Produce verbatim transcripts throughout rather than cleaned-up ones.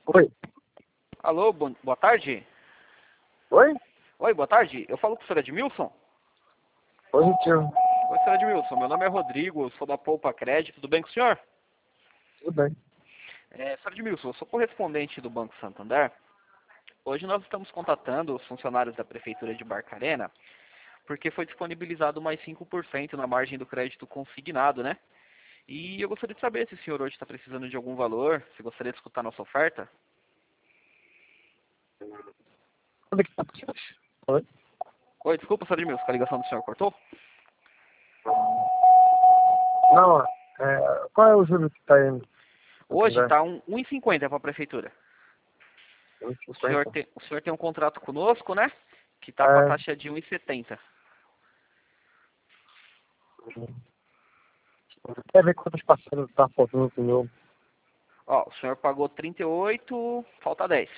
Oi. Alô, bom, boa tarde. Oi? Oi, boa tarde. Eu falo com o senhor Edmilson? Positivo. Oi, senhor Edmilson. Meu nome é Rodrigo, eu sou da Poupa Crédito. Tudo bem com o senhor? Tudo bem. É, senhor Edmilson, eu sou correspondente do Banco Santander. Hoje nós estamos contatando os funcionários da Prefeitura de Barcarena porque foi disponibilizado mais cinco por cento na margem do crédito consignado, né? E eu gostaria de saber se o senhor hoje está precisando de algum valor, se gostaria de escutar nossa oferta. Onde é que tá passando? Oi? Oi, desculpa, senhor Edmilson, a ligação do senhor cortou? Não, é, qual é o juro que tá indo? Hoje está um, um e cinquenta para a Prefeitura. O senhor, cinquenta. tem, o senhor tem um contrato conosco, né? Que está com a É. taxa de um e setenta. Quer ver quantas parcelas tá faltando pro meu? Ó, o senhor pagou trinta e oito, falta dez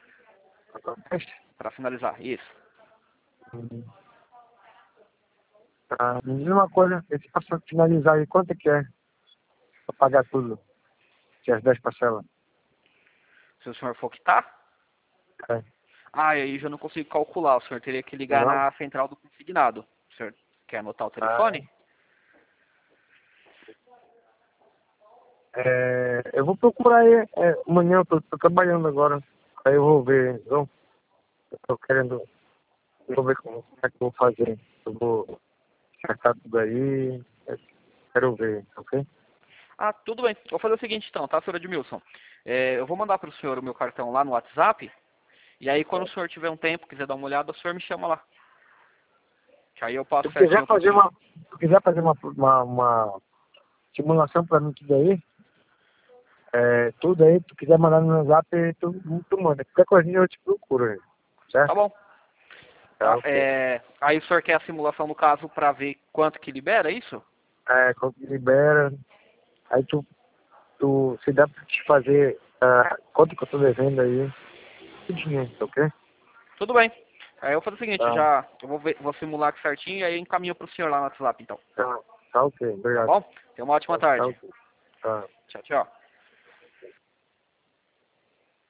para finalizar. Isso. Tá, me diz uma coisa, esse parcela finalizar aí, quanto é que é? Pra pagar tudo? Se as dez parcelas. Se o senhor for quitar, É. ah, aí já não consigo calcular. O senhor teria que ligar Não? na central do consignado. O senhor quer anotar o Ah, telefone? é, eu vou procurar aí, é, amanhã eu tô, tô trabalhando agora. Aí eu vou ver, então, eu tô querendo, eu vou ver como, como é que eu vou fazer. Eu vou acertar tudo aí, eu quero ver, ok? Ah, tudo bem. Vou fazer o seguinte então, tá, senhor Edmilson? É, eu vou mandar para o senhor o meu cartão lá no WhatsApp. E aí quando o senhor tiver um tempo, quiser dar uma olhada, o senhor me chama lá. Que aí eu Se passo tu quiser certinho para o fazer senhor. uma, se tu quiser fazer uma, uma, uma simulação pra mim tudo aí, é, tudo aí, tu quiser mandar no meu zap, tu, tu manda. Qualquer coisinha eu te procuro aí, Tá certo? bom. Tá, Tá, ok. é, aí o senhor quer a simulação no caso para ver quanto que libera, é isso? É, quando libera, aí tu, tu, se dá pra te fazer, ah, quanto que eu tô devendo aí, tudinho, tá ok? Tudo bem. Aí eu vou fazer o seguinte, Tá, já eu vou, ver, vou simular aqui certinho e aí eu encaminho pro senhor lá no WhatsApp então. tá, tá ok, Tá obrigado. bom? Tenha uma ótima Tá, tá tarde. ok. Tá. Tchau, tchau.